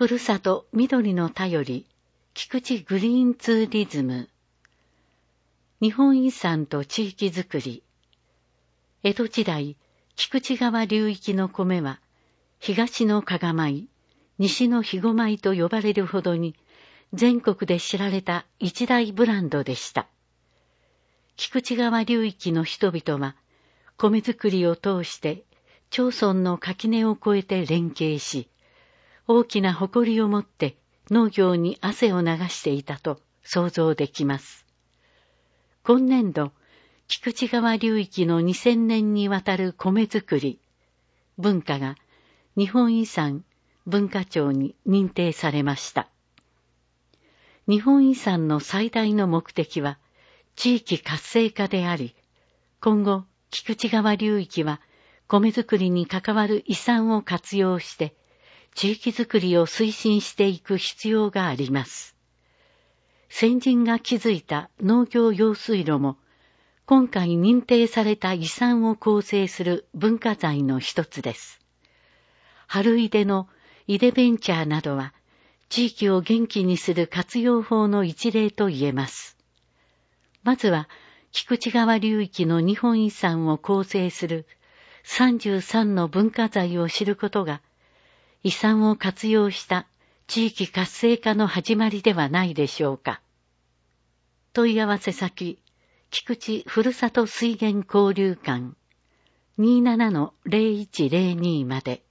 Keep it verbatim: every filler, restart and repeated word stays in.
ふるさと緑の便り、菊池グリーンツーリズム。日本遺産と地域づくり。江戸時代、菊池川流域の米は、東の加賀米、西の肥後米と呼ばれるほどに、全国で知られた一大ブランドでした。菊池川流域の人々は、米作りを通して、町村の垣根を越えて連携し、大きな誇りを持って農業に汗を流していたと想像できます。今年度、菊池川流域のにせんねんにわたる米作り、文化が日本遺産文化庁に認定されました。日本遺産の最大の目的は地域活性化であり、今後、菊池川流域は米作りに関わる遺産を活用して、地域づくりを推進していく必要があります。先人が築いた農業用水路も、今回認定された遺産を構成する文化財の一つです。春出の井出ベンチャーなどは、地域を元気にする活用法の一例と言えます。まずは、菊池川流域の日本遺産を構成するさんじゅうさんの文化財を知ることが、遺産を活用した地域活性化の始まりではないでしょうか。問い合わせ先、菊池ふるさと水源交流館 にーななのぜろいちぜろに まで。